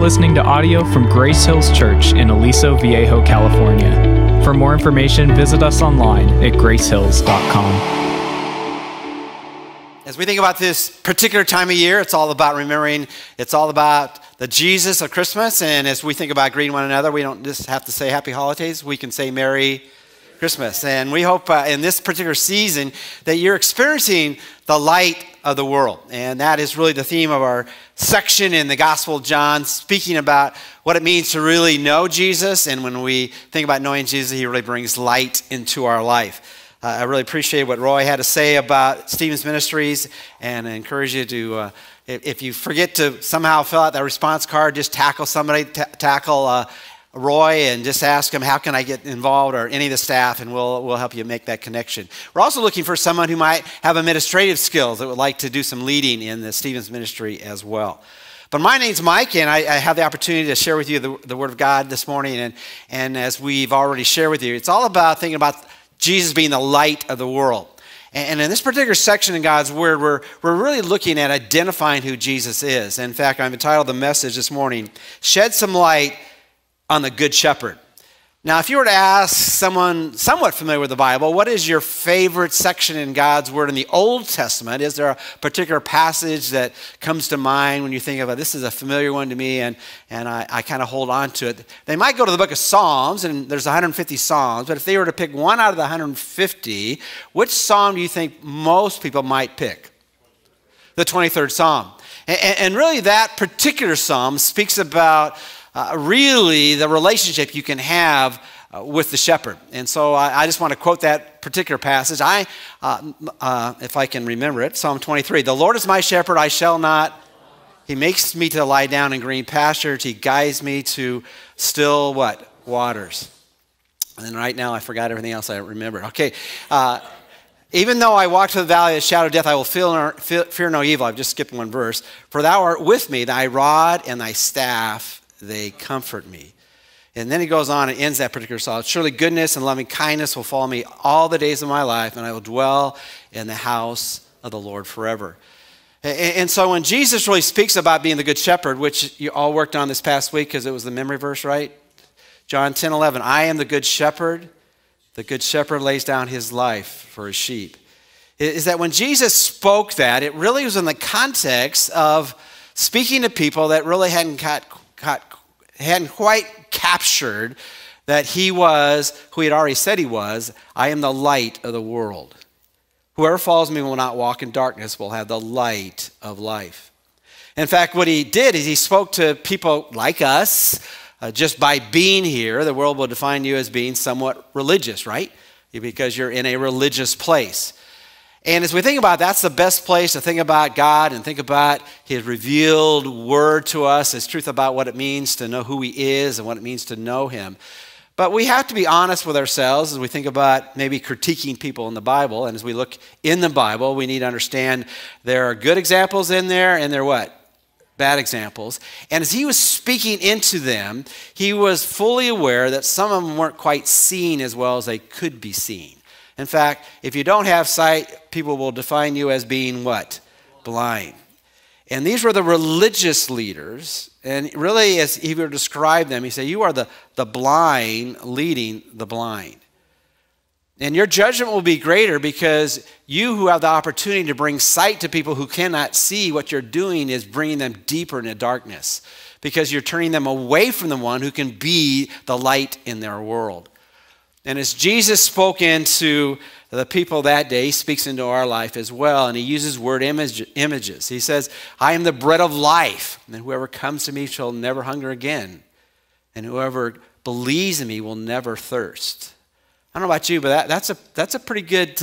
listening to audio from Grace Hills Church in Aliso Viejo, California. For more information, visit us online at gracehills.com. As we think about this particular time of year, it's all about remembering, it's all about the Jesus of Christmas. And as we think about greeting one another, we don't just have to say happy holidays, we can say Merry Christmas. And we hope in this particular season that you're experiencing the light of the world. And that is really the theme of our section in the Gospel of John, speaking about what it means to really know Jesus. And when we think about knowing Jesus, he really brings light into our life. I really appreciate what Roy had to say about Stevens Ministries, and I encourage you to, if you forget to somehow fill out that response card, just tackle somebody, tackle Roy, and just ask him, how can I get involved, or any of the staff, and we'll help you make that connection. We're also looking for someone who might have administrative skills that would like to do some leading in the Stevens Ministry as well. But my name's Mike, and I have the opportunity to share with you the Word of God this morning, and as we've already shared with you, it's all about thinking about Jesus being the light of the world. And in this particular section in God's Word, we're really looking at identifying who Jesus is. In fact, I've entitled the message this morning, Shed Some Light on the Good Shepherd. Now, if you were to ask someone somewhat familiar with the Bible, what is your favorite section in God's Word in the Old Testament? Is there a particular passage that comes to mind when you think about this is a familiar one to me, and I kind of hold on to it? They might go to the book of Psalms, and there's 150 Psalms, but if they were to pick one out of the 150, which Psalm do you think most people might pick? The 23rd Psalm. And really that particular Psalm speaks about really the relationship you can have with the shepherd. And so I just want to quote that particular passage. If I can remember it, Psalm 23. The Lord is my shepherd, I shall not. He makes me to lie down in green pastures. He guides me to still what? Waters. And then right now I forgot everything else I remember. Okay. Even though I walk through the valley of the shadow of death, I will fear no evil. I've just skipped one verse. For thou art with me, thy rod and thy staff, they comfort me. And then he goes on and ends that particular psalm. Surely goodness and loving kindness will follow me all the days of my life, and I will dwell in the house of the Lord forever. And so when Jesus really speaks about being the good shepherd, which you all worked on this past week because it was the memory verse, right? John 10:11, I am the good shepherd. The good shepherd lays down his life for his sheep. Is that when Jesus spoke that, it really was in the context of speaking to people that really hadn't quite captured that he was who he had already said he was. I am the light of the world. Whoever follows me will not walk in darkness, will have the light of life. In fact, what he did is he spoke to people like us. Just by being here, the world will define you as being somewhat religious, right? Because you're in a religious place. And as we think about it, that's the best place to think about God and think about his revealed word to us, his truth about what it means to know who he is and what it means to know him. But we have to be honest with ourselves as we think about maybe critiquing people in the Bible. And as we look in the Bible, we need to understand there are good examples in there, and there are what? Bad examples. And as he was speaking into them, he was fully aware that some of them weren't quite seen as well as they could be seen. In fact, if you don't have sight, people will define you as being what? Blind. And these were the religious leaders. And really, as he would describe them, he said, you are the blind leading the blind. And your judgment will be greater because you who have the opportunity to bring sight to people who cannot see, what you're doing is bringing them deeper into darkness because you're turning them away from the one who can be the light in their world. And as Jesus spoke into the people that day, he speaks into our life as well, and he uses word images. He says, I am the bread of life, and whoever comes to me shall never hunger again, and whoever believes in me will never thirst. I don't know about you, but that's a pretty good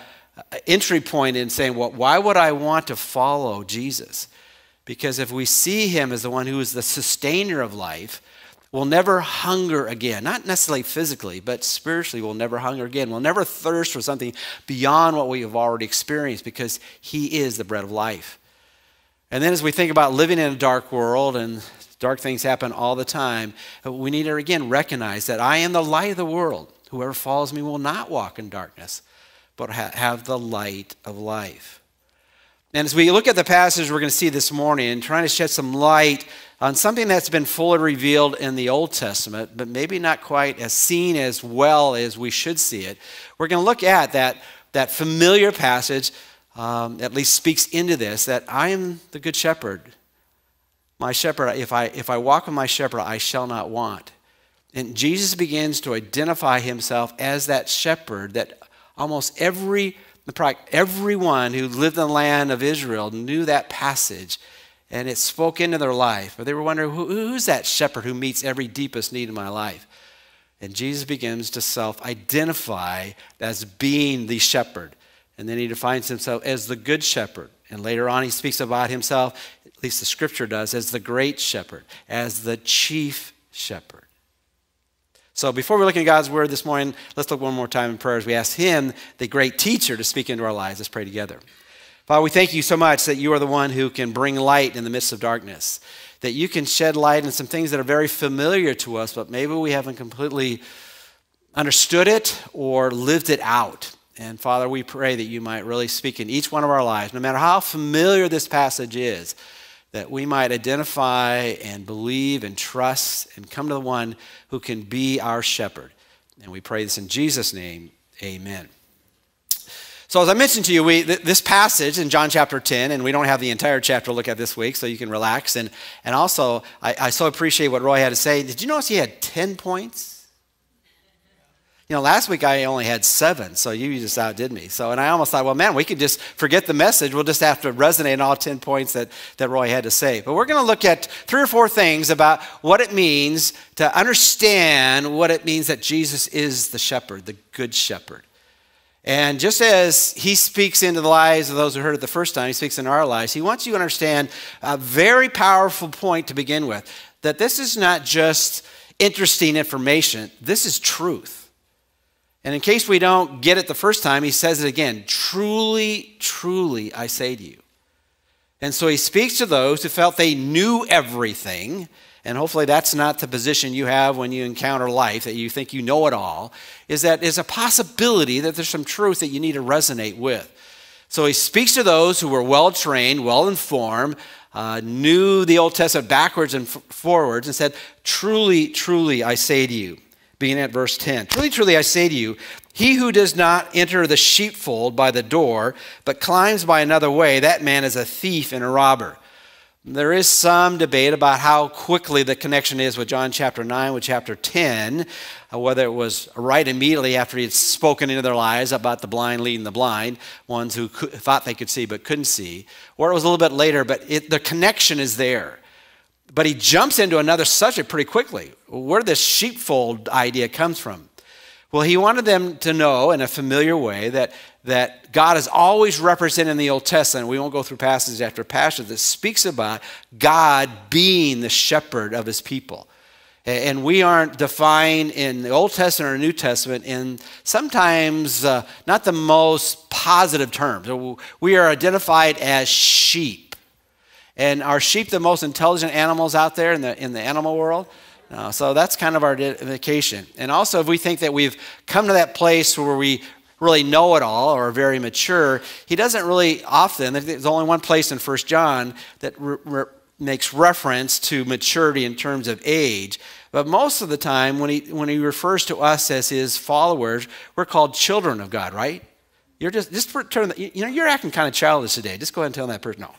entry point in saying, well, why would I want to follow Jesus? Because if we see him as the one who is the sustainer of life, we'll never hunger again. Not necessarily physically, but spiritually we'll never hunger again. We'll never thirst for something beyond what we have already experienced because he is the bread of life. And then as we think about living in a dark world, and dark things happen all the time, we need to again recognize that I am the light of the world. Whoever follows me will not walk in darkness, but have the light of life. And as we look at the passage we're going to see this morning and trying to shed some light on something that's been fully revealed in the Old Testament, but maybe not quite as seen as well as we should see it. We're going to look at that familiar passage, at least speaks into this, that I am the good shepherd. My shepherd, if I walk with my shepherd, I shall not want. And Jesus begins to identify himself as that shepherd that almost everyone who lived in the land of Israel knew that passage, and it spoke into their life. But they were wondering, who's that shepherd who meets every deepest need in my life? And Jesus begins to self-identify as being the shepherd. And then he defines himself as the good shepherd. And later on he speaks about himself, at least the scripture does, as the great shepherd, as the chief shepherd. So before we look at God's word this morning, let's look one more time in prayer as we ask him, the great teacher, to speak into our lives. Let's pray together. Father, we thank you so much that you are the one who can bring light in the midst of darkness, that you can shed light on some things that are very familiar to us, but maybe we haven't completely understood it or lived it out. And Father, we pray that you might really speak in each one of our lives, no matter how familiar this passage is, that we might identify and believe and trust and come to the one who can be our shepherd. And we pray this in Jesus' name, amen. So as I mentioned to you, this passage in John chapter 10, and we don't have the entire chapter to look at this week, so you can relax. And also, I so appreciate what Roy had to say. Did you notice he had 10 points? You know, last week I only had 7, so you just outdid me. And I almost thought, well, man, we could just forget the message. We'll just have to resonate on all 10 points that Roy had to say. But we're going to look at 3 or 4 things about what it means to understand what it means that Jesus is the shepherd, the good shepherd. And just as he speaks into the lives of those who heard it the first time, he speaks in our lives. He wants you to understand a very powerful point to begin with, that this is not just interesting information. This is truth. And in case we don't get it the first time, he says it again, truly, truly, I say to you. And so he speaks to those who felt they knew everything, and hopefully that's not the position you have when you encounter life, that you think you know it all, is that there's a possibility that there's some truth that you need to resonate with. So he speaks to those who were well-trained, well-informed, knew the Old Testament backwards and forwards, and said, truly, truly, I say to you. Beginning at verse 10. Truly, truly, I say to you, he who does not enter the sheepfold by the door, but climbs by another way, that man is a thief and a robber. There is some debate about how quickly the connection is with John chapter 9, with chapter 10, whether it was right immediately after he had spoken into their lives about the blind leading the blind, ones who thought they could see but couldn't see, or it was a little bit later, but the connection is there. But he jumps into another subject pretty quickly, where this sheepfold idea comes from. Well, he wanted them to know in a familiar way that God is always represented in the Old Testament. We won't go through passage after passage that speaks about God being the shepherd of his people. And we aren't defined in the Old Testament or New Testament in sometimes not the most positive terms. We are identified as sheep. And are sheep the most intelligent animals out there in the animal world? No, so that's kind of our indication. And also, if we think that we've come to that place where we really know it all or are very mature, he doesn't really often, there's only one place in 1 John that makes reference to maturity in terms of age. But most of the time, when he refers to us as his followers, we're called children of God, right? You're you're acting kind of childish today. Just go ahead and tell that person, no.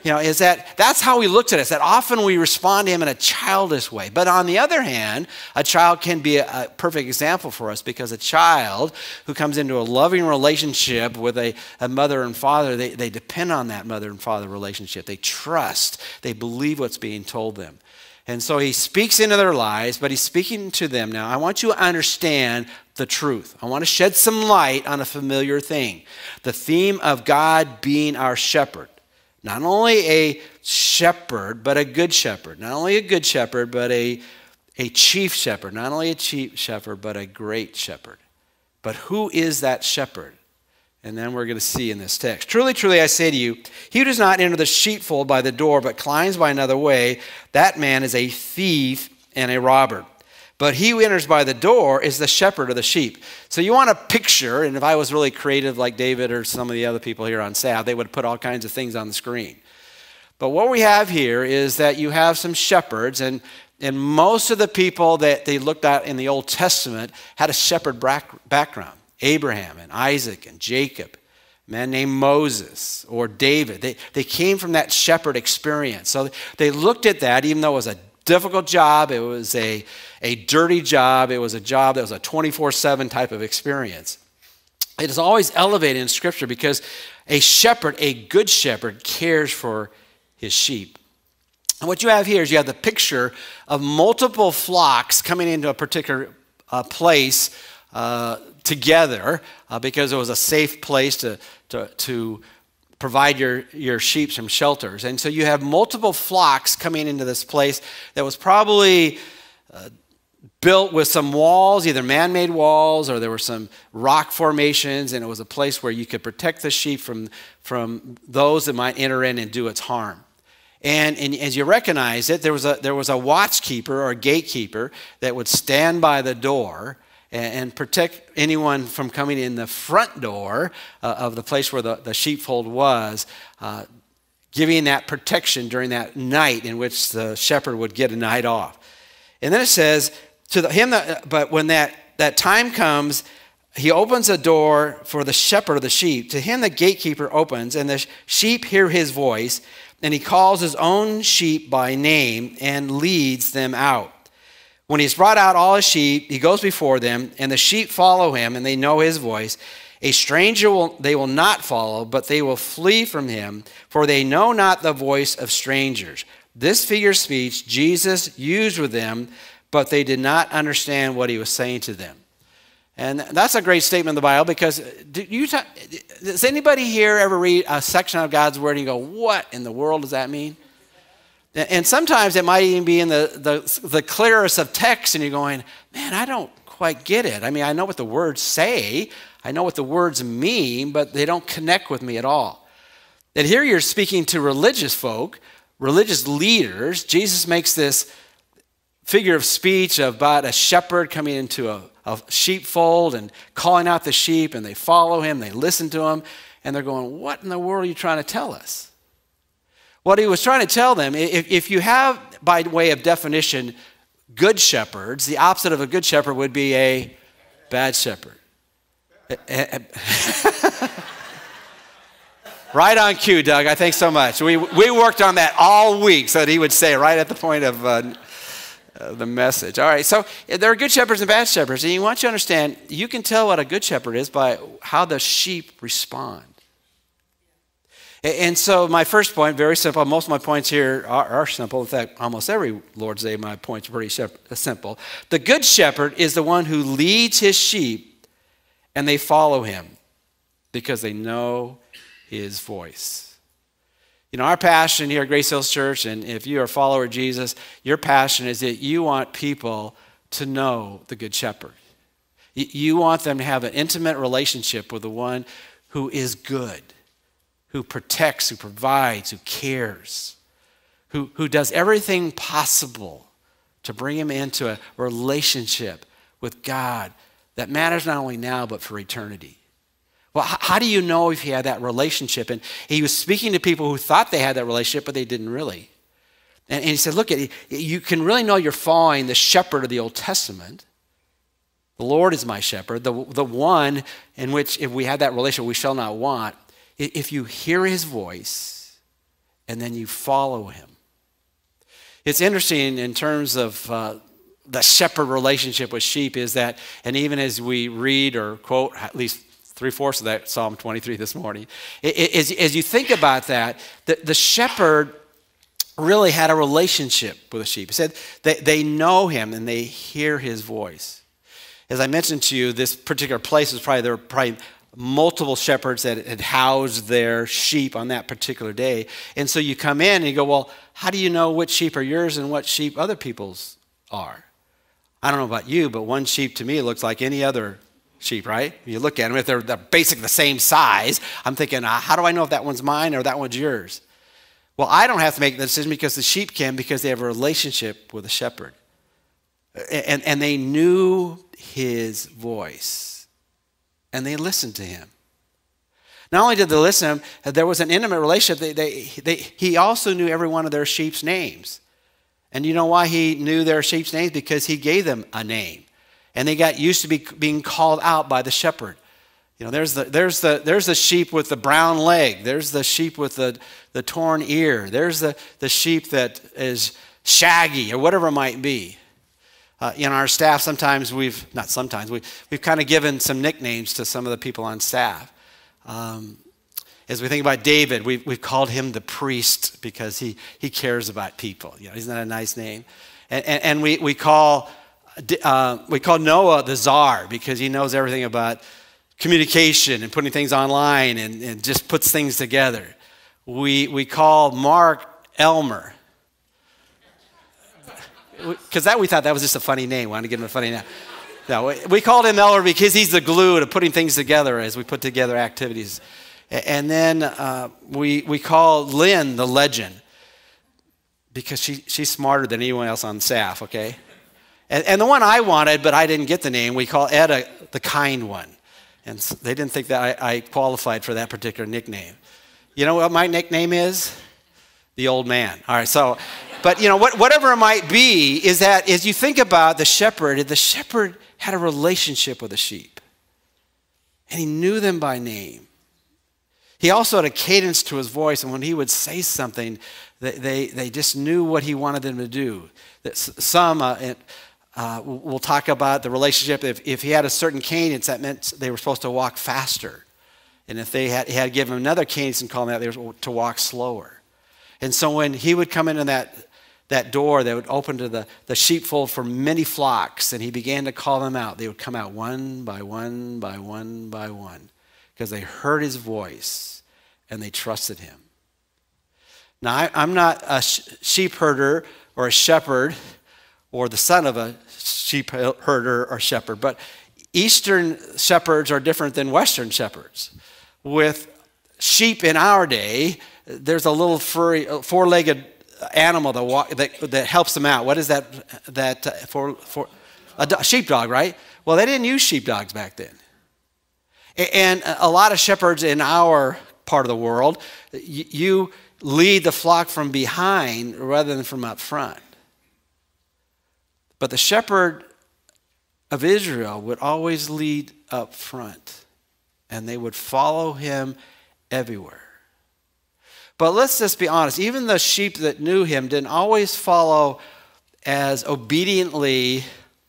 That's how he looks at us, that often we respond to him in a childish way. But on the other hand, a child can be a perfect example for us, because a child who comes into a loving relationship with a mother and father, they depend on that mother and father relationship. They trust, they believe what's being told them. And so he speaks into their lives, but he's speaking to them now. I want you to understand the truth. I want to shed some light on a familiar thing. The theme of God being our shepherd. Not only a shepherd, but a good shepherd. Not only a good shepherd, but a chief shepherd. Not only a chief shepherd, but a great shepherd. But who is that shepherd? And then we're going to see in this text. Truly, truly, I say to you, he who does not enter the sheepfold by the door, but climbs by another way, that man is a thief and a robber. But he who enters by the door is the shepherd of the sheep. So you want to picture, and if I was really creative like David or some of the other people here on staff, they would put all kinds of things on the screen. But what we have here is that you have some shepherds, and most of the people that they looked at in the Old Testament had a shepherd background. Abraham and Isaac and Jacob, a man named Moses or David. They came from that shepherd experience. So they looked at that, even though it was a difficult job, it was a dirty job, it was a job that was a 24/7 type of experience. It is always elevated in Scripture because a shepherd, a good shepherd, cares for his sheep. And what you have here is you have the picture of multiple flocks coming into a particular place together because it was a safe place to provide your sheep some shelters. And so you have multiple flocks coming into this place that was probably built with some walls, either man-made walls or there were some rock formations, and it was a place where you could protect the sheep from those that might enter in and do its harm. And as you recognize it, there was a watchkeeper or a gatekeeper that would stand by the door and protect anyone from coming in the front door of the place where the sheepfold was, giving that protection during that night in which the shepherd would get a night off. And then it says, but when that time comes, he opens a door for the shepherd of the sheep. To him the gatekeeper opens, and the sheep hear his voice, and he calls his own sheep by name and leads them out. When he's brought out all his sheep, he goes before them, and the sheep follow him, and they know his voice. A stranger they will not follow, but they will flee from him, for they know not the voice of strangers. This figure of speech Jesus used with them, but they did not understand what he was saying to them. And that's a great statement in the Bible, because does anybody here ever read a section of God's Word and you go, what in the world does that mean? And sometimes it might even be in the clearest of text, and you're going, man, I don't quite get it. I mean, I know what the words say, I know what the words mean, but they don't connect with me at all. And here you're speaking to religious folk, religious leaders. Jesus makes this figure of speech about a shepherd coming into a sheepfold and calling out the sheep, and they follow him, they listen to him, and they're going, what in the world are you trying to tell us? What he was trying to tell them, if you have, by way of definition, good shepherds, the opposite of a good shepherd would be a bad shepherd. Right on cue, Doug. I thank so much. We worked on that all week so that he would say right at the point of the message. All right, so there are good shepherds and bad shepherds, and you want you to understand, you can tell what a good shepherd is by how the sheep respond. And so my first point, very simple. Most of my points here are simple. In fact, almost every Lord's Day, my points are pretty simple. The good shepherd is the one who leads his sheep, and they follow him because they know his voice. You know, our passion here at Grace Hills Church, and if you are a follower of Jesus, your passion is that you want people to know the good shepherd. You want them to have an intimate relationship with the one who is good, who protects, who provides, who cares, who does everything possible to bring him into a relationship with God that matters not only now, but for eternity. Well, how do you know if he had that relationship? And he was speaking to people who thought they had that relationship, but they didn't really. And he said, look, you can really know you're following the shepherd of the Old Testament. The Lord is my shepherd, the one in which if we have that relationship we shall not want. If you hear his voice and then you follow him. It's interesting in terms of the shepherd relationship with sheep is that, and even as we read or quote at least 3/4 of that Psalm 23 this morning, as you think about that, the shepherd really had a relationship with the sheep. He said they know him and they hear his voice. As I mentioned to you, this particular place was there were probably multiple shepherds that had housed their sheep on that particular day. And so you come in and you go, well, how do you know which sheep are yours and what sheep other people's are? I don't know about you, but one sheep to me looks like any other sheep, right? You look at them, if they're basically the same size, I'm thinking, how do I know if that one's mine or that one's yours? Well, I don't have to make the decision because the sheep can, because they have a relationship with the shepherd. And they knew his voice. And they listened to him. Not only did they listen, there was an intimate relationship. He also knew every one of their sheep's names. And you know why he knew their sheep's names? Because he gave them a name. And they got used to being called out by the shepherd. You know, there's the sheep with the brown leg. There's the sheep with the torn ear. There's the sheep that is shaggy or whatever it might be. In our staff, we've kind of given some nicknames to some of the people on staff. As we think about David, we've called him the priest because he cares about people. You know, isn't that a nice name? And we call Noah the czar because he knows everything about communication and putting things online and just puts things together. We call Mark Elmer because we thought that was just a funny name. We wanted to give him a funny name. No, we called him Elmer because he's the glue to putting things together as we put together activities. And then we call Lynn the legend because she's smarter than anyone else on staff, okay? And the one I wanted, but I didn't get the name, we call Etta the kind one. And they didn't think that I qualified for that particular nickname. You know what my nickname is? The old man. All right, so, but you know, whatever it might be, is that as you think about the shepherd had a relationship with the sheep. And he knew them by name. He also had a cadence to his voice, and when he would say something, they just knew what he wanted them to do. We'll talk about the relationship. If he had a certain cadence, that meant they were supposed to walk faster. And if he had given him another cadence and called them out, they were to walk slower. And so when he would come into that door that would open to the sheepfold for many flocks, and he began to call them out, they would come out one by one by one by one because they heard his voice and they trusted him. Now, I'm not a sheep herder or a shepherd or the son of a sheep herder or shepherd, but Eastern shepherds are different than Western shepherds. With sheep in our day, there's a little furry, four-legged animal that helps them out. What is that for a sheepdog, right? Well, they didn't use sheepdogs back then. And a lot of shepherds in our part of the world, you lead the flock from behind rather than from up front. But the shepherd of Israel would always lead up front, and they would follow him everywhere. But let's just be honest, even the sheep that knew him didn't always follow as obediently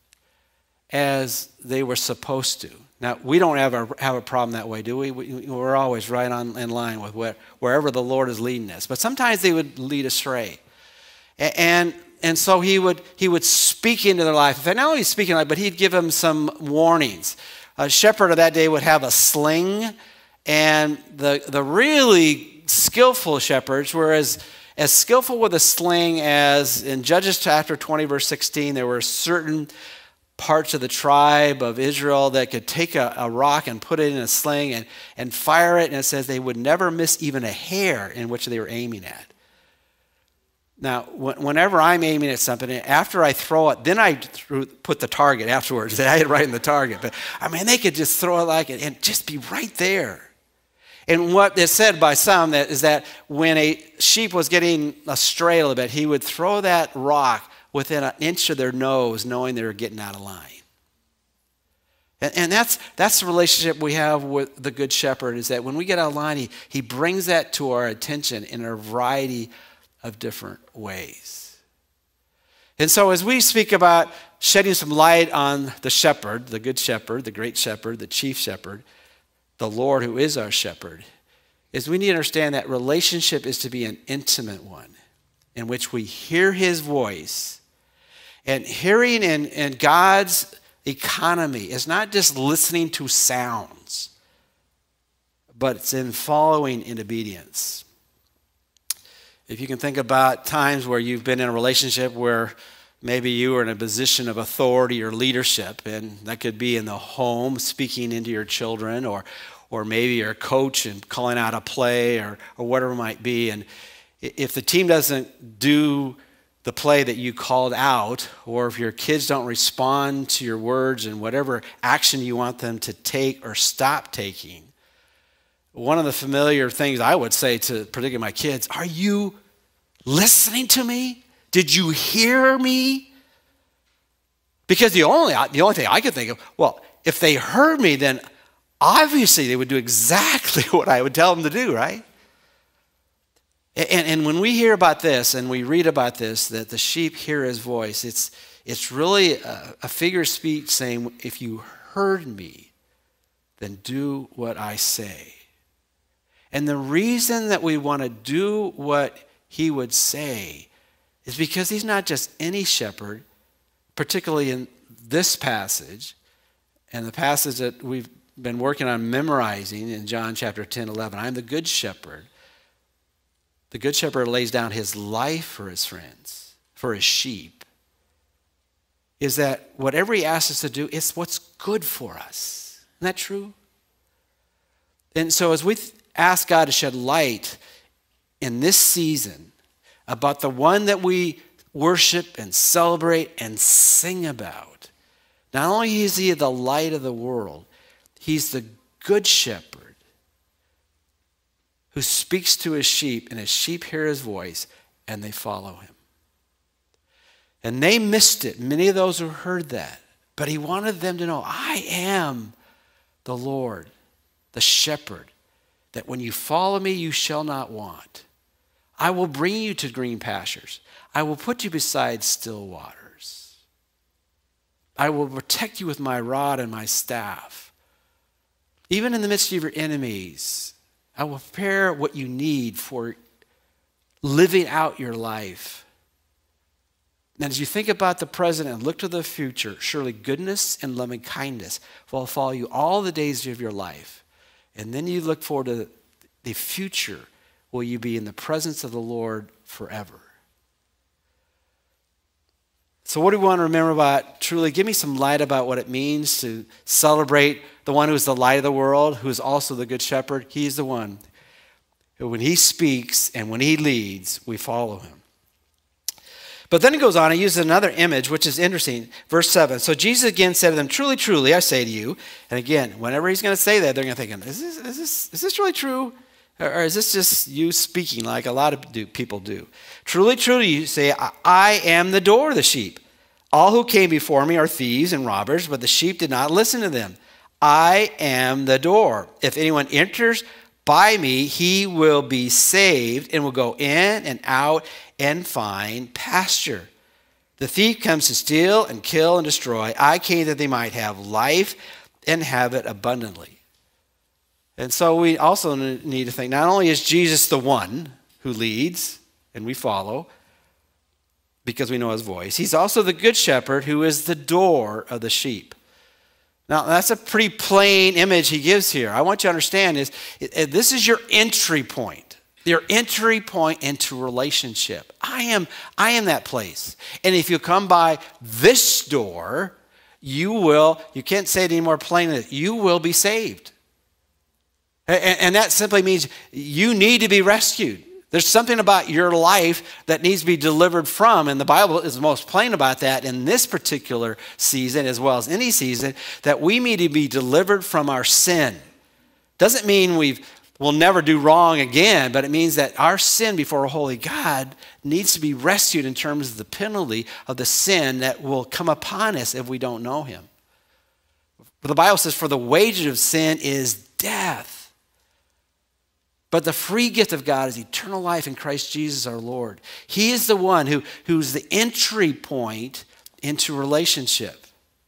as they were supposed to. Now, we don't ever have a problem that way, do we? We're always right in line with wherever the Lord is leading us. But sometimes they would lead astray. And so he would speak into their life. And not only speaking, but he'd give them some warnings. A shepherd of that day would have a sling, and the really skillful shepherds were as skillful with a sling as in Judges chapter 20, verse 16, there were certain parts of the tribe of Israel that could take a rock and put it in a sling and fire it, and it says they would never miss even a hair in which they were aiming at. Now, whenever I'm aiming at something, after I throw it, then I put the target afterwards. I hit right in the target. But, I mean, they could just throw it like it and just be right there. And what is said by some is that when a sheep was getting astray a little bit, he would throw that rock within an inch of their nose, knowing they were getting out of line. And that's the relationship we have with the Good Shepherd, is that when we get out of line, he brings that to our attention in a variety of different ways. And so as we speak about shedding some light on the shepherd, the Good Shepherd, the Great Shepherd, the Chief Shepherd, the Lord who is our shepherd, is we need to understand that relationship is to be an intimate one in which we hear his voice. And hearing in God's economy is not just listening to sounds, but it's in following in obedience. If you can think about times where you've been in a relationship where maybe you are in a position of authority or leadership, and that could be in the home, speaking into your children, or maybe you're a coach and calling out a play or whatever it might be. And if the team doesn't do the play that you called out, or if your kids don't respond to your words and whatever action you want them to take or stop taking, one of the familiar things I would say to particularly my kids, are you listening to me? Did you hear me? Because the only thing I could think of, well, if they heard me, then obviously they would do exactly what I would tell them to do, right? And when we hear about this and we read about this, that the sheep hear his voice, it's really a figure of speech saying, if you heard me, then do what I say. And the reason that we want to do what he would say is because he's not just any shepherd, particularly in this passage, and the passage that we've been working on memorizing in John chapter 10, 11. I'm the good shepherd. The good shepherd lays down his life for his friends, for his sheep. Is that whatever he asks us to do, it's what's good for us. Isn't that true? And so as we ask God to shed light in this season about the one that we worship and celebrate and sing about, not only is he the light of the world, he's the good shepherd who speaks to his sheep, and his sheep hear his voice, and they follow him. And they missed it, many of those who heard that. But he wanted them to know, I am the Lord, the shepherd, that when you follow me, you shall not want. I will bring you to green pastures. I will put you beside still waters. I will protect you with my rod and my staff. Even in the midst of your enemies, I will prepare what you need for living out your life. And as you think about the present and look to the future, surely goodness and loving kindness will follow you all the days of your life. And then you look forward to the future. Will you be in the presence of the Lord forever? So what do we want to remember about truly? Give me some light about what it means to celebrate the one who is the light of the world, who is also the good shepherd. He's the one who, when he speaks and when he leads, we follow him. But then he goes on, he uses another image, which is interesting. Verse 7, so Jesus again said to them, truly, truly, I say to you. And again, whenever he's going to say that, they're going to think, is this really true? Or is this just you speaking like a lot of people do? Truly, truly, you say, I am the door of the sheep. All who came before me are thieves and robbers, but the sheep did not listen to them. I am the door. If anyone enters by me, he will be saved and will go in and out and find pasture. The thief comes to steal and kill and destroy. I came that they might have life and have it abundantly. And so we also need to think, not only is Jesus the one who leads and we follow because we know his voice, he's also the good shepherd who is the door of the sheep. Now, that's a pretty plain image he gives here. I want you to understand is this is your entry point. Your entry point into relationship. I am that place. And if you come by this door, you can't say it any more plainly, you will be saved. And that simply means you need to be rescued. There's something about your life that needs to be delivered from, and the Bible is most plain about that in this particular season as well as any season, that we need to be delivered from our sin. Doesn't mean we'll never do wrong again, but it means that our sin before a holy God needs to be rescued in terms of the penalty of the sin that will come upon us if we don't know him. But the Bible says, for the wages of sin is death. But the free gift of God is eternal life in Christ Jesus our Lord. He is the one who's the entry point into relationship.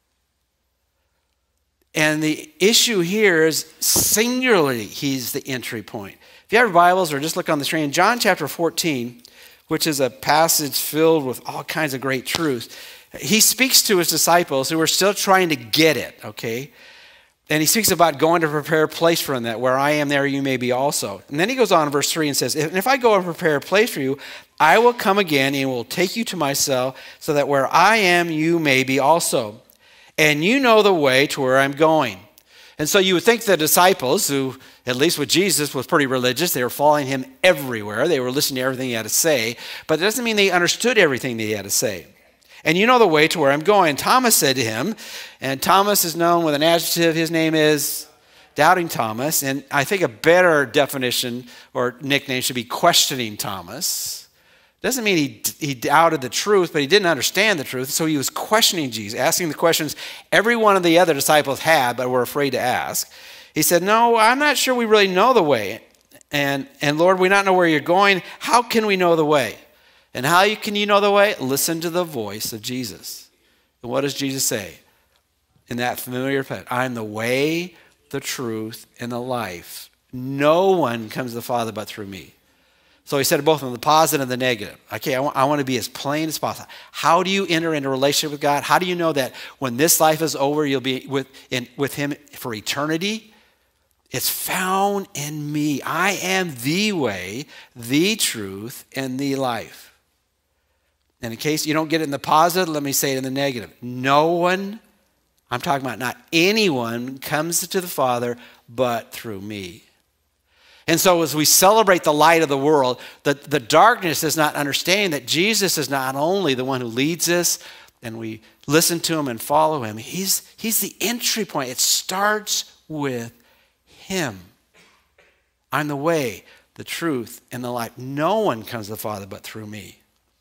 And the issue here is singularly, he's the entry point. If you have your Bibles or just look on the screen, John chapter 14, which is a passage filled with all kinds of great truths, he speaks to his disciples who are still trying to get it, okay? And he speaks about going to prepare a place for them, that where I am there you may be also. And then he goes on in verse 3 and says, and if I go and prepare a place for you, I will come again and will take you to myself, so that where I am you may be also. And you know the way to where I'm going. And so you would think the disciples, who, at least with Jesus, was pretty religious, they were following him everywhere. They were listening to everything he had to say. But it doesn't mean they understood everything that he had to say. And you know the way to where I'm going. Thomas said to him, and Thomas is known with an adjective, his name is Doubting Thomas, and I think a better definition or nickname should be Questioning Thomas. Doesn't mean he doubted the truth, but he didn't understand the truth, so he was questioning Jesus, asking the questions every one of the other disciples had but were afraid to ask. He said, no, I'm not sure we really know the way, and Lord, we not know where you're going. How can we know the way? And how can you know the way? Listen to the voice of Jesus. And what does Jesus say? In that familiar passage, I am the way, the truth, and the life. No one comes to the Father but through me. So he said it both in the positive and the negative. Okay, I want to be as plain as possible. How do you enter into a relationship with God? How do you know that when this life is over, you'll be with him for eternity? It's found in me. I am the way, the truth, and the life. And in case you don't get it in the positive, let me say it in the negative. No one, I'm talking about not anyone, comes to the Father but through me. And so as we celebrate the light of the world, the darkness is not understanding that Jesus is not only the one who leads us and we listen to him and follow him. He's the entry point. It starts with him. I'm the way, the truth, and the life. No one comes to the Father but through me.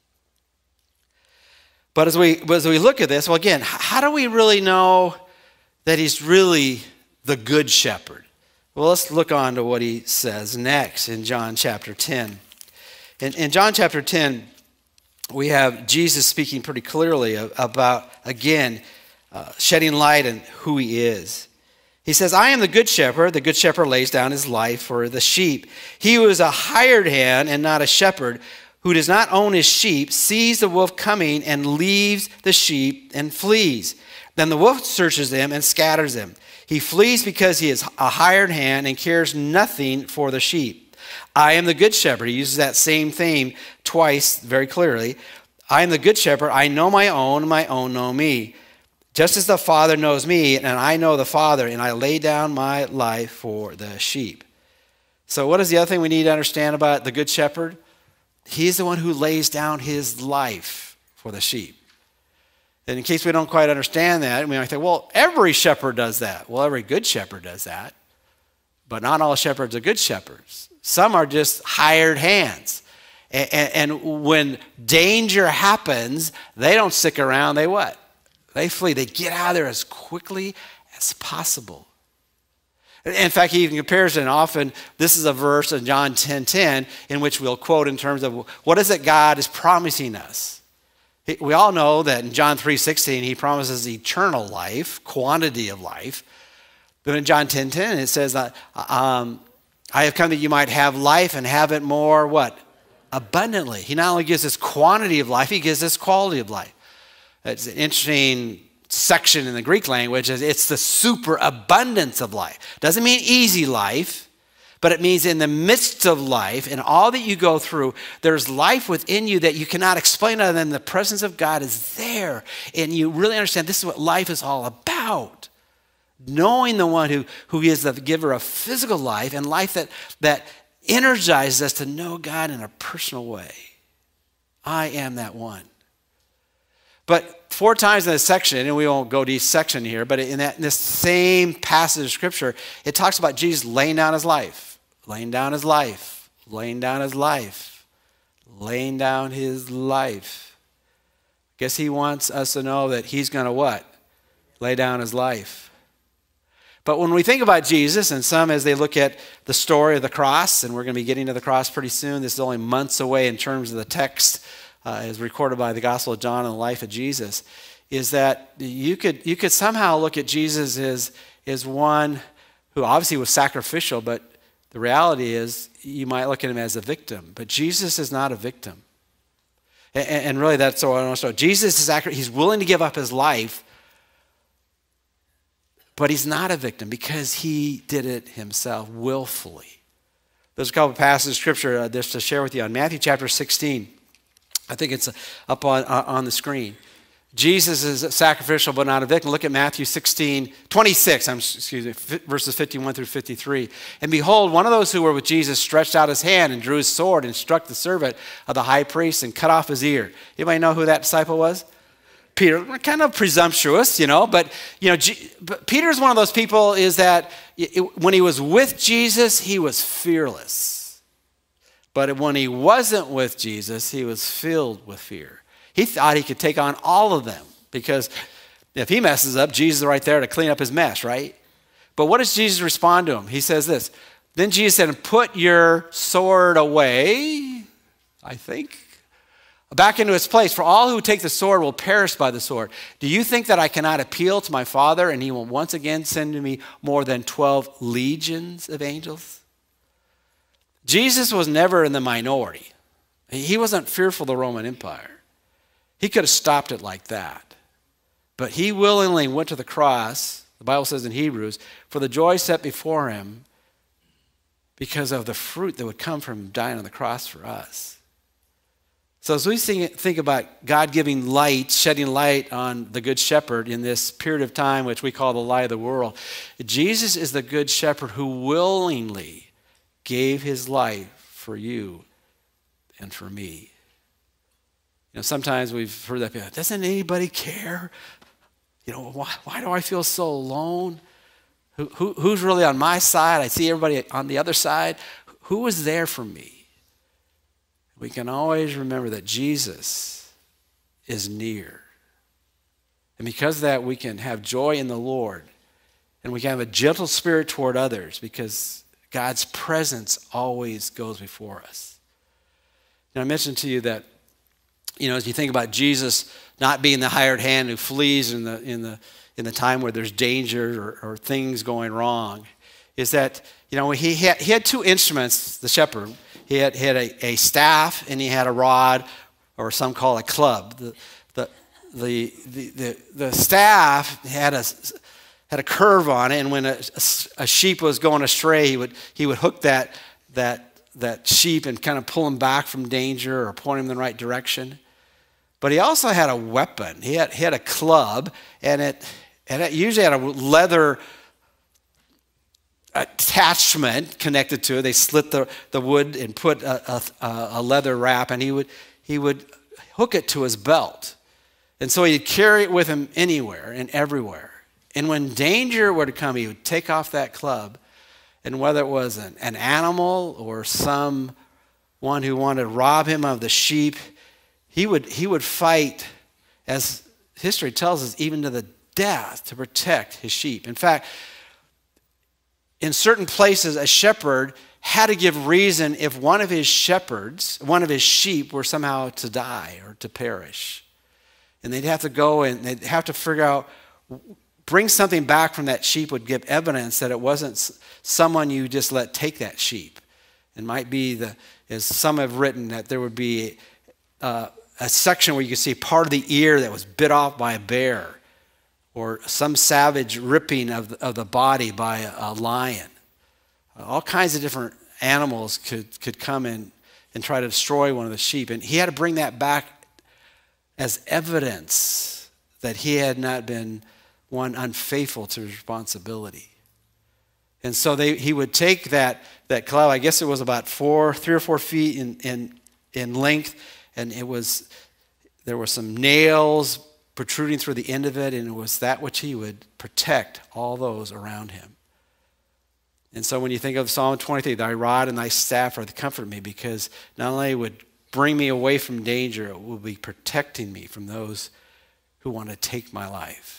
But as we look at this, well, again, how do we really know that he's really the good shepherd? Well, let's look on to what he says next in John chapter 10. In John chapter 10, we have Jesus speaking pretty clearly about, again, shedding light on who he is. He says, I am the good shepherd. The good shepherd lays down his life for the sheep. He who is a hired hand and not a shepherd, who does not own his sheep, sees the wolf coming and leaves the sheep and flees. Then the wolf searches them and scatters them. He flees because he is a hired hand and cares nothing for the sheep. I am the good shepherd. He uses that same theme twice very clearly. I am the good shepherd. I know my own know me. Just as the Father knows me, and I know the Father, and I lay down my life for the sheep. So what is the other thing we need to understand about the good shepherd? He's the one who lays down his life for the sheep. And in case we don't quite understand that, we might think, well, every shepherd does that. Well, every good shepherd does that. But not all shepherds are good shepherds. Some are just hired hands. And when danger happens, they don't stick around. They what? They flee. They get out of there as quickly as possible. In fact, he even compares it, and often this is a verse in John 10:10 in which we'll quote in terms of what is it God is promising us. We all know that in John 3:16 he promises eternal life, quantity of life. But in John 10:10 it says that I have come that you might have life and have it more what? Abundantly. He not only gives us quantity of life, he gives us quality of life. It's an interesting section in the Greek language. It's the superabundance of life. Doesn't mean easy life, but it means in the midst of life and all that you go through, there's life within you that you cannot explain other than the presence of God is there. And you really understand this is what life is all about. Knowing the one who is the giver of physical life and life that energizes us to know God in a personal way. I am that one. But 4 times in this section, and we won't go to each section here, but in this same passage of Scripture, it talks about Jesus laying down his life, laying down his life, laying down his life, laying down his life. I guess he wants us to know that he's going to what? Lay down his life. But when we think about Jesus, and some as they look at the story of the cross, and we're going to be getting to the cross pretty soon, this is only months away in terms of the text as recorded by the Gospel of John and the life of Jesus, is that you could somehow look at Jesus as one who obviously was sacrificial, but the reality is you might look at him as a victim. But Jesus is not a victim. And really that's what I want to show. Jesus is he's willing to give up his life, but he's not a victim because he did it himself willfully. There's a couple of passages of Scripture just to share with you on Matthew chapter 16. I think it's up on the screen. Jesus is sacrificial but not a victim. Look at Matthew 26, verses 51 through 53. And behold, one of those who were with Jesus stretched out his hand and drew his sword and struck the servant of the high priest and cut off his ear. Anybody know who that disciple was? Peter, kind of presumptuous, but Peter's one of those people is that when he was with Jesus, he was fearless. But when he wasn't with Jesus, he was filled with fear. He thought he could take on all of them because if he messes up, Jesus is right there to clean up his mess, right? But what does Jesus respond to him? He says this, then Jesus said, put your sword away, I think, back into its place. For all who take the sword will perish by the sword. Do you think that I cannot appeal to my Father and he will once again send to me more than 12 legions of angels? Jesus was never in the minority. He wasn't fearful of the Roman Empire. He could have stopped it like that. But he willingly went to the cross, the Bible says in Hebrews, for the joy set before him because of the fruit that would come from dying on the cross for us. So as we think about God giving light, shedding light on the Good Shepherd in this period of time, which we call the light of the world, Jesus is the Good Shepherd who willingly gave his life for you and for me. Sometimes we've heard that, doesn't anybody care? Why do I feel so alone? Who's really on my side? I see everybody on the other side. Who was there for me? We can always remember that Jesus is near. And because of that, we can have joy in the Lord. And we can have a gentle spirit toward others because God's presence always goes before us. I mentioned to you that, as you think about Jesus not being the hired hand who flees in the time where there's danger or things going wrong, is that, he had two instruments, the shepherd. He had a staff and he had a rod, or some call it a club. The staff had a curve on it, and when a sheep was going astray, he would hook that sheep and kind of pull him back from danger or point him in the right direction. But he also had a weapon. He had a club, and it usually had a leather attachment connected to it. They slit the wood and put a leather wrap, and he would hook it to his belt. And so he'd carry it with him anywhere and everywhere. And when danger were to come, he would take off that club, and whether it was an animal or someone who wanted to rob him of the sheep, he would fight, as history tells us, even to the death to protect his sheep. In fact, in certain places, a shepherd had to give reason if one of his sheep were somehow to die or to perish. And they'd have to go and they'd have to figure out, bring something back from that sheep would give evidence that it wasn't someone you just let take that sheep. It might be, as some have written, that there would be a section where you could see part of the ear that was bit off by a bear, or some savage ripping of the body by a lion. All kinds of different animals could come in and try to destroy one of the sheep. And he had to bring that back as evidence that he had not been one unfaithful to his responsibility. And so he would take that club, I guess it was about 3 or 4 feet in length, and there were some nails protruding through the end of it, and it was that which he would protect all those around him. And so when you think of Psalm 23, thy rod and thy staff are to comfort me, because not only would bring me away from danger, it will be protecting me from those who want to take my life.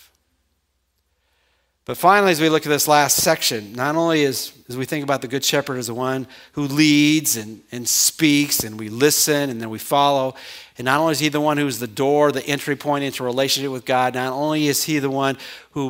But finally, as we look at this last section, not only as we think about the Good Shepherd as the one who leads and speaks, and we listen and then we follow, and not only is he the one who's the door, the entry point into a relationship with God, not only is he the one who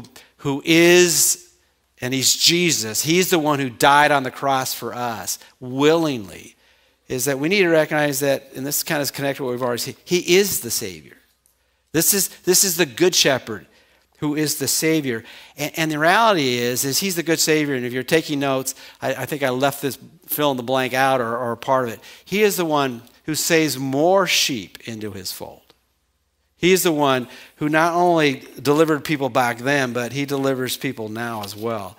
is, and he's Jesus, he's the one who died on the cross for us willingly, is that we need to recognize that, and this kind of is connected to what we've already seen, he is the Savior. This is the Good Shepherd who is the Savior. And the reality is he's the good Savior. And if you're taking notes, I think I left this fill in the blank out or a part of it. He is the one who saves more sheep into his fold. He is the one who not only delivered people back then, but he delivers people now as well.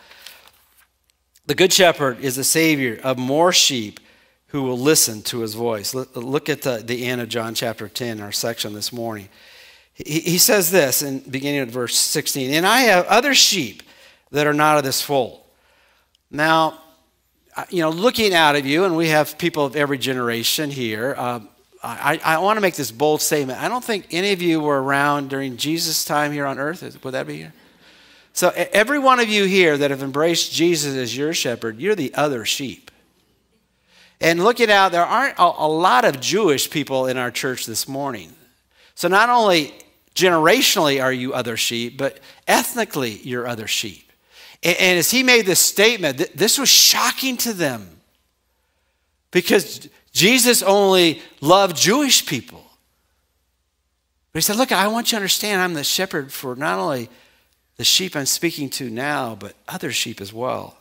The Good Shepherd is the Savior of more sheep who will listen to his voice. Look at the end of John chapter 10, our section this morning. He says this in beginning of verse 16, and I have other sheep that are not of this fold. Now, looking out of you, and we have people of every generation here, I want to make this bold statement. I don't think any of you were around during Jesus' time here on earth. Would that be here? So every one of you here that have embraced Jesus as your shepherd, you're the other sheep. And looking out, there aren't a lot of Jewish people in our church this morning. So not only generationally are you other sheep, but ethnically you're other sheep. And as he made this statement, this was shocking to them because Jesus only loved Jewish people. But he said, look, I want you to understand I'm the shepherd for not only the sheep I'm speaking to now, but other sheep as well.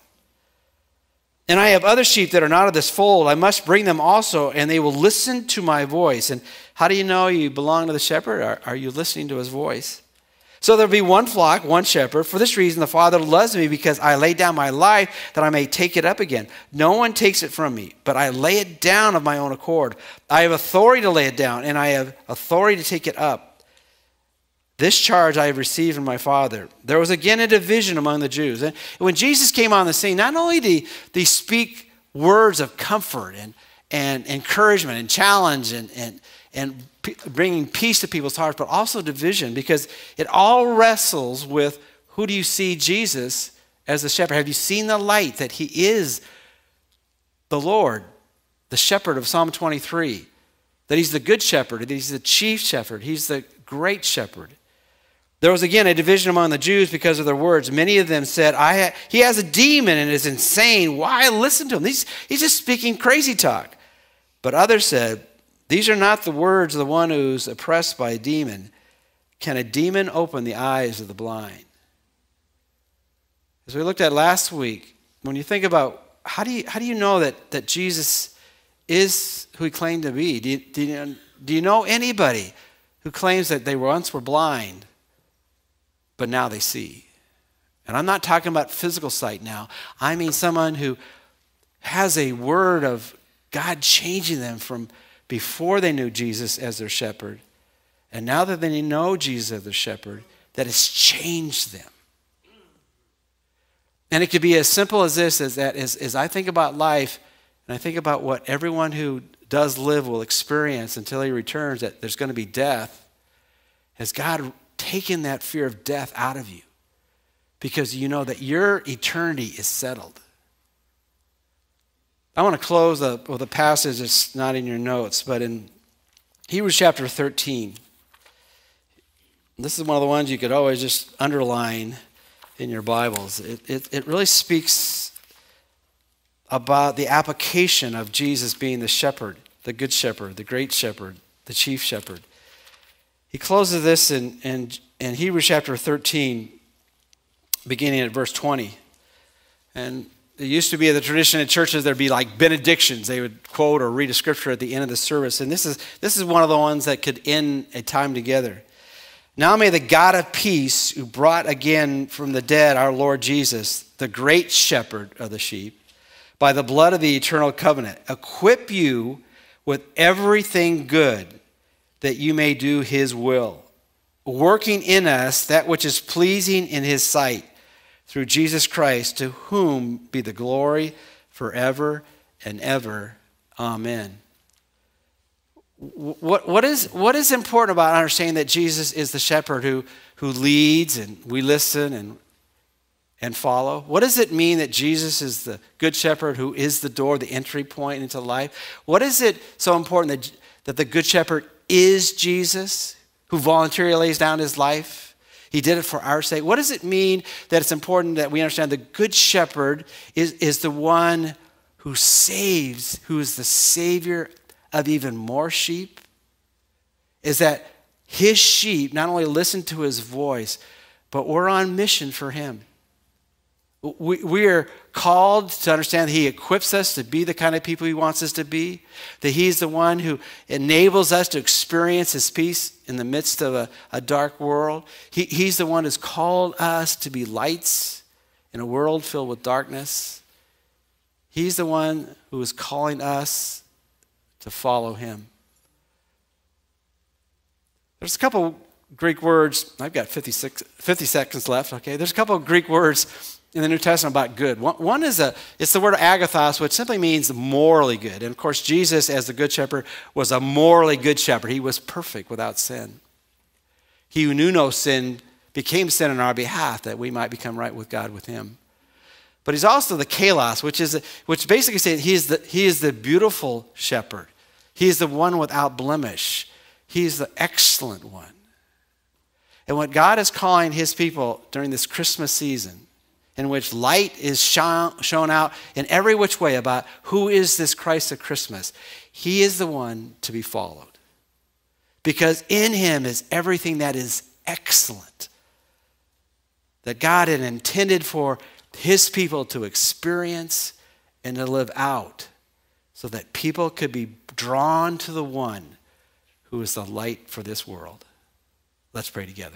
And I have other sheep that are not of this fold. I must bring them also, and they will listen to my voice. And how do you know you belong to the shepherd? Are you listening to his voice? So there'll be one flock, one shepherd. For this reason, the Father loves me, because I lay down my life that I may take it up again. No one takes it from me, but I lay it down of my own accord. I have authority to lay it down, and I have authority to take it up. This charge I have received from my Father. There was again a division among the Jews. And when Jesus came on the scene, not only did he speak words of comfort and encouragement and challenge and bringing peace to people's hearts, but also division, because it all wrestles with, who do you see Jesus as the shepherd? Have you seen the light that he is the Lord, the shepherd of Psalm 23, that he's the good shepherd, that he's the chief shepherd, he's the great shepherd? There was again a division among the Jews because of their words. Many of them said, he has a demon and is insane. Why listen to him? He's just speaking crazy talk. But others said, these are not the words of the one who's oppressed by a demon. Can a demon open the eyes of the blind? As we looked at last week, when you think about how do you know that Jesus is who he claimed to be? Do you know anybody who claims that they once were blind, but now they see? And I'm not talking about physical sight now. I mean someone who has a word of God changing them from before they knew Jesus as their shepherd, and now that they know Jesus as their shepherd, that it's changed them. And it could be as simple as this, as I think about life, and I think about what everyone who does live will experience until he returns, that there's going to be death. Has God taken that fear of death out of you? Because you know that your eternity is settled. I want to close with a passage that's not in your notes, but in Hebrews chapter 13. This is one of the ones you could always just underline in your Bibles. It really speaks about the application of Jesus being the shepherd, the good shepherd, the great shepherd, the chief shepherd. He closes this in Hebrews chapter 13, beginning at verse 20. And it used to be the tradition in churches, there'd be like benedictions. They would quote or read a scripture at the end of the service. And this is one of the ones that could end a time together. Now may the God of peace, who brought again from the dead our Lord Jesus, the great shepherd of the sheep, by the blood of the eternal covenant, equip you with everything good, that you may do his will, working in us that which is pleasing in his sight, through Jesus Christ, to whom be the glory forever and ever. Amen. What is important about understanding that Jesus is the shepherd who leads and we listen and follow? What does it mean that Jesus is the good shepherd who is the door, the entry point into life? What is it so important that the good shepherd is Jesus, who voluntarily lays down his life? He did it for our sake. What does it mean that it's important that we understand the good shepherd is the one who saves, who is the savior of even more sheep? Is that his sheep not only listen to his voice, but we're on mission for him. We are called to understand that he equips us to be the kind of people he wants us to be, that he's the one who enables us to experience his peace in the midst of a dark world. He's the one who's called us to be lights in a world filled with darkness. He's the one who is calling us to follow him. There's a couple Greek words. I've got 50 seconds left, okay? There's a couple of Greek words in the New Testament about good. One is it's the word agathos, which simply means morally good. And of course, Jesus, as the good shepherd, was a morally good shepherd. He was perfect without sin. He who knew no sin became sin on our behalf that we might become right with God with him. But he's also the kalos, which basically says he is the beautiful shepherd. He is the one without blemish. He's the excellent one. And what God is calling his people during this Christmas season, in which light is shown out in every which way about who is this Christ of Christmas, he is the one to be followed. Because in him is everything that is excellent, that God had intended for his people to experience and to live out, so that people could be drawn to the one who is the light for this world. Let's pray together.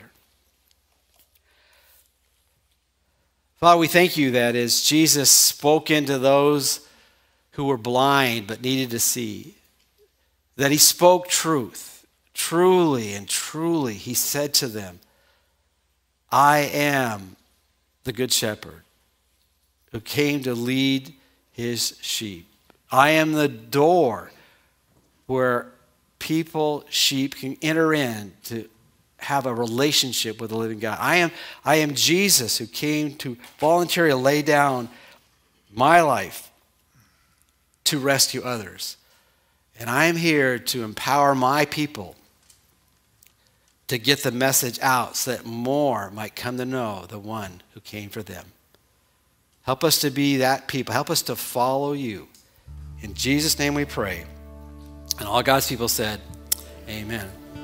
Father, we thank you that as Jesus spoke into those who were blind but needed to see, that he spoke truth. Truly and truly, he said to them, I am the good shepherd who came to lead his sheep. I am the door where sheep can enter in to have a relationship with the living God. I am Jesus who came to voluntarily lay down my life to rescue others. And I am here to empower my people to get the message out so that more might come to know the one who came for them. Help us to be that people. Help us to follow you. In Jesus' name we pray. And all God's people said, amen.